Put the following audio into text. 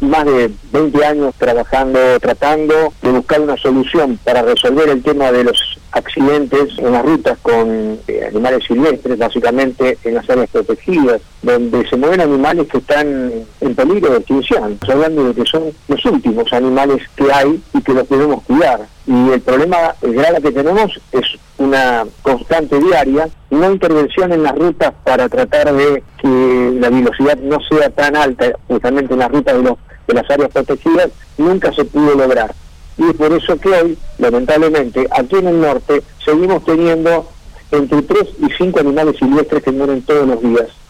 más de 20 años tratando de buscar una solución para resolver el tema de los accidentes en las rutas con animales silvestres, básicamente en las áreas protegidas, donde se mueven animales que están en peligro de extinción. Estamos hablando de que son los últimos animales que hay y que los debemos cuidar. Y el problema grave que tenemos es una constante diaria, no intervención en las rutas para tratar de que la velocidad no sea tan alta, justamente en las rutas de las áreas protegidas, nunca se pudo lograr. Y es por eso que hoy, lamentablemente, aquí en el norte, seguimos teniendo entre 3 y 5 animales silvestres que mueren todos los días.